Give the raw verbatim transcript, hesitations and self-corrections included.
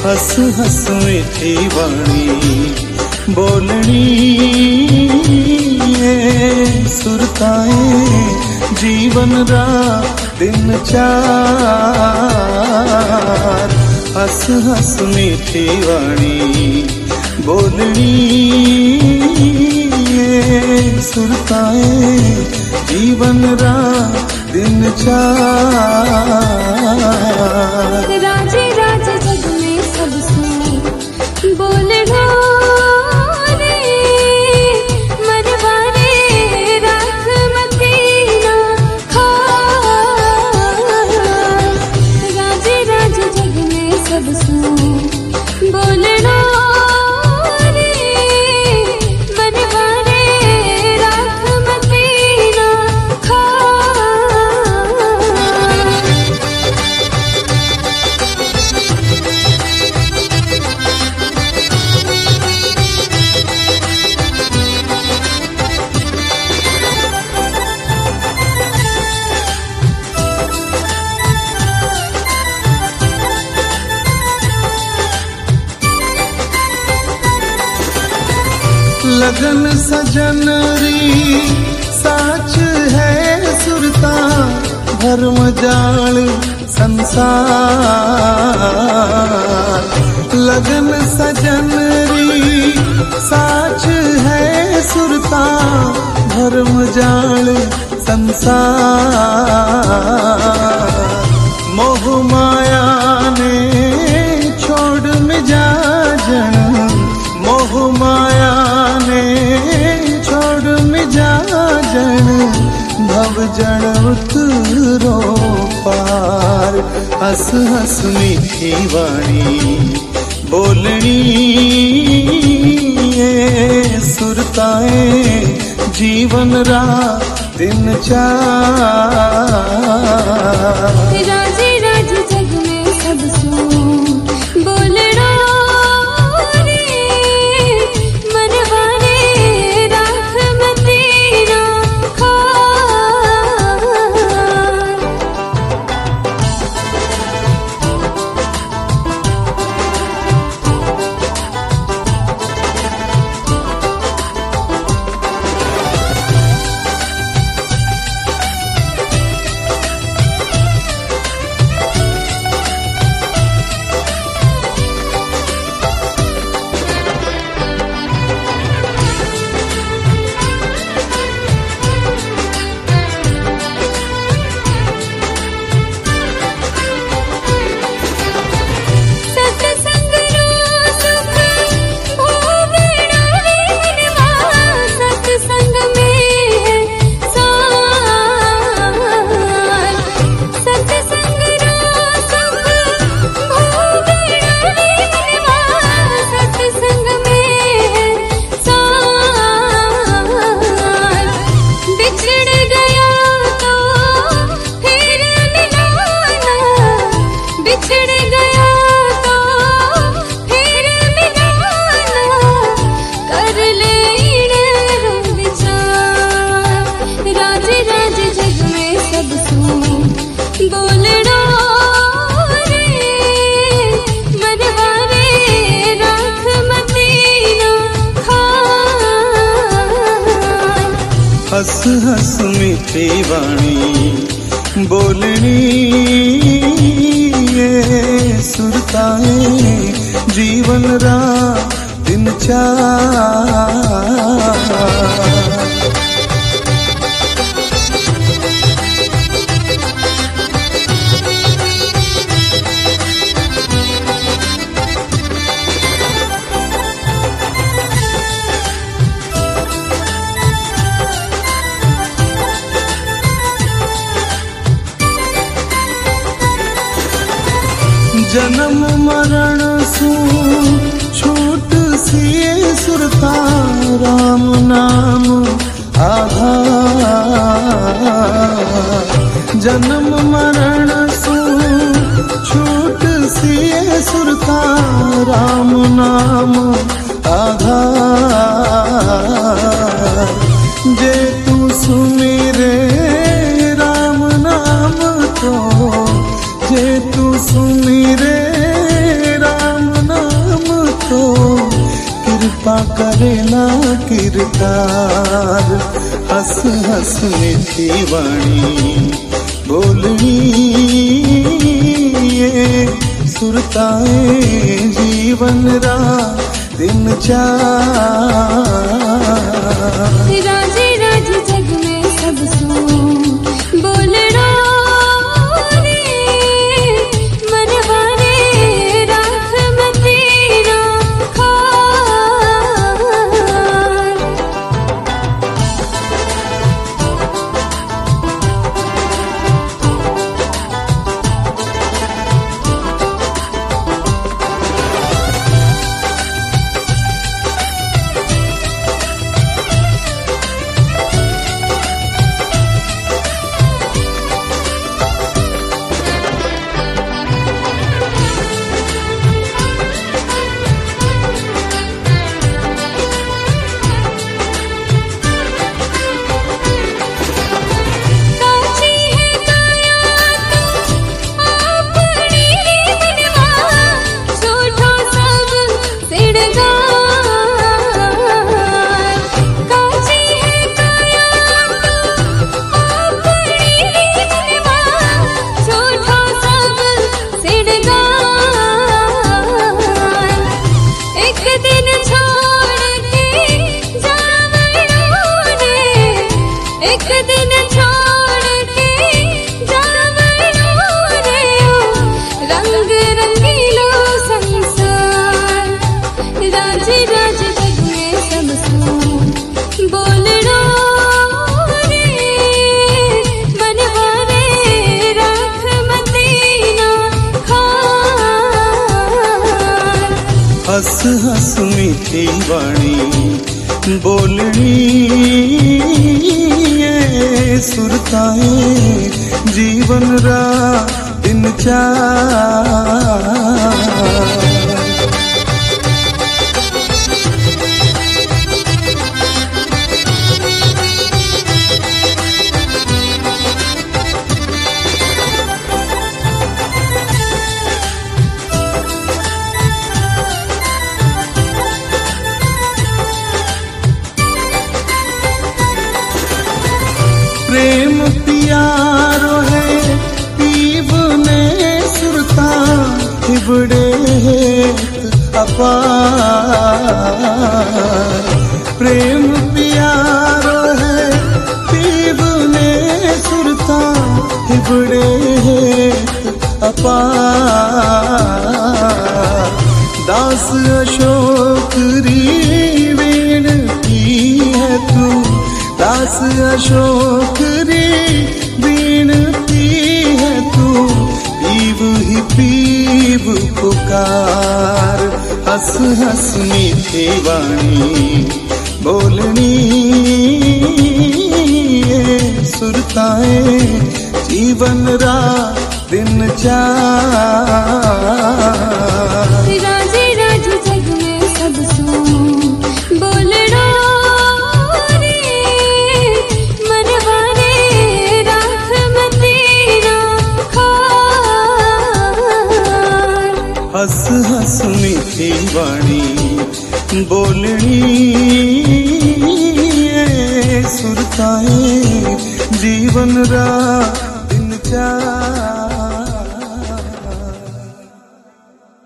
हस हस मीठी वाणी बोलनी सुरताएं जीवन रा दिन चार। हस हस मीठी वाणी बोलनी सुरताएं जीवन रा दिन चार। राजे राजे जग में सब सुनी बोलना रे मरवारे राख मदीना खार। राजे राजे जग में सब सुनी बोलना रे मरवारे राख मदीना खार। लगन सजनरी साच है सुरता धर्म जाल संसार। लगन सजनरी साच है सुरता धर्म जाल संसार। मोह माया ने छोड़ मिजाजन मोह माया ने छोड़ मिजाजन भव जड़ उतरो पार। हस हस मीठी वाणी बोलनी सुरताएं जीवन रा दिन चार। राजे राजे जग में सब सुन बोलना रे मनवारे राख मदीना खार। हस हस मीठी वाणी बोलनी सुरताएं जीवन रा दिन चार। जन्म मरण सू छूट सिए सुरता राम नाम आधार। जन्म मरण सू छूट सिए सुरता राम नाम आधार। जे तू सुमिरे राम नाम तो जे तू सुमिरे राम तार हंस हंस मीठी वाणी बोलनी ये सुरताए जीवन रा दिन चार राजे राज जग में सब सो बोलड़ो रे मनवारे राख मतीरा खार हंस हंस मीठी वाणी बोलनी ये सुरताए जीवन रा दिन चार प्रेम प्यारो है पीव ने सुरता हिबड़े अपार प्रेम प्यारो है पीव ने सुरता हिबड़े अपार दास अशोक री वेण की है तू दास अशोक रे बीनती है तू पीव ही पीव पुकार हंस हंस मीठी वाणी बोलनी ये सुरताए जीवन रा दिन चार राजे राज जग में सब सो बोलड़ो हंस हंस मीठी वाणी बोलनी ये सुरताए जीवन रा दिन चार।